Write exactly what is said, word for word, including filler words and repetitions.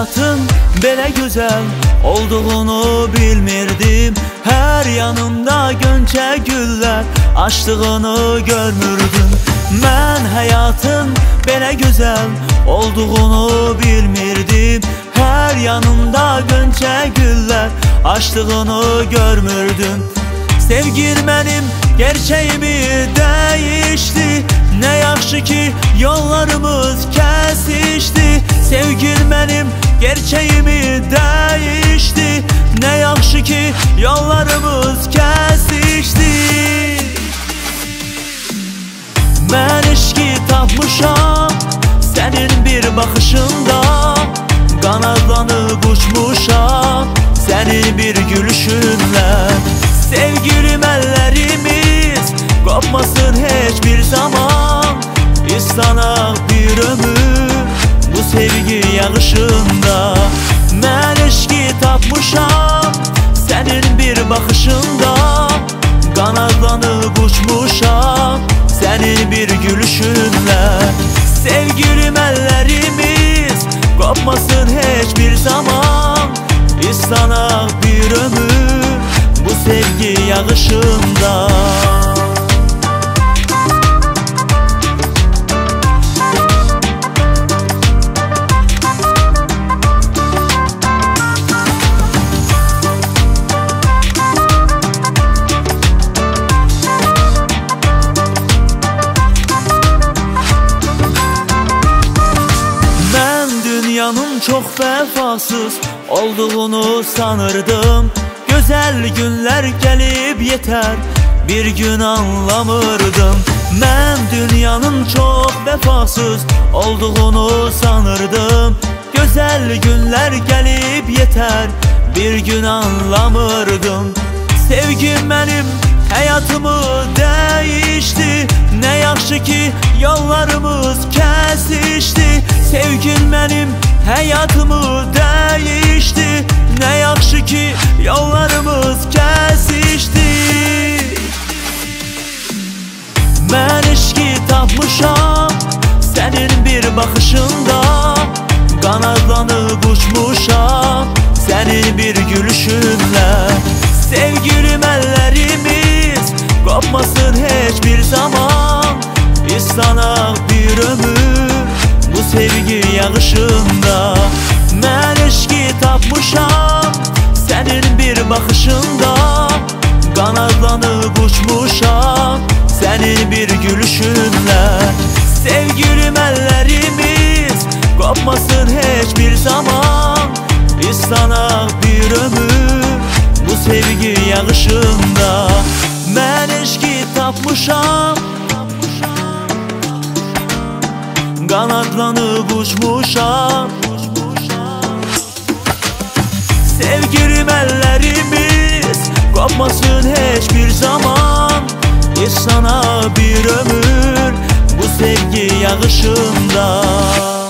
həyatın belə gözəl olduğunu bilmirdim. Hər yanımda gönçə güllər açdığını görmürdüm. Mən həyatın belə gözəl olduğunu bilmirdim. Hər yanımda gönçə güllər açdığını görmürdüm. Sevgil mənim gerçeğimi değişti. Ne yaxşı ki yollarımız kesişti. Sevgil mənim gerçeğimi değişti. Ne yaxşı ki yollarımız kesişti. Mən eşki tapmışam senin bir bakışında. Kanatlanıp uçmuşam senin bir gülüşünle. Sevgilim ellerimiz kopmasın hiçbir zaman. İstanak bir ömür bu sevgi yağışında. Mən eşki tapmışam senin bir bakışında. Kanatlanıp uçmuşam senin bir gülüşünle. Sevgilim ellerimiz kopmasın hiçbir zaman. İstanak bir ömür bu sevgi yağışında. Ben dünyanın çok vefasız olduğunu sanırdım. Güzel günler gelip yeter bir gün anlamırdım. Ben dünyanın çok vefasız olduğunu sanırdım. Güzel günler gelip yeter bir gün anlamırdım. Sevgim benim hayatımı değişti. Ne yaxşı ki yollarımız kesişti. Sevgim benim hayatımı değişti. Ne yaxşı ki yollarımız kesişti. Ben eşki tapmışam senin bir bakışında. Kanatlanıp uçmuşam senin bir gülüşünle. Sevgilim ellerimiz kopmasın hiçbir zaman. İstanak bir ömür bu sevgi yağışında. Mən eşki tapmışam senin bir bakışında. Kanatlanıp uçmuşam senin bir gülüşünle. Sevgilim ellerimiz kopmasın hiçbir zaman. İstanak bir ömür bu sevgi yağışında. Mən eşki tapmışam kanatlanıp uçmuşam. Sevgilim ellerimiz kopmasın hiçbir zaman. Sana bir ömür bu sevgi yağışında.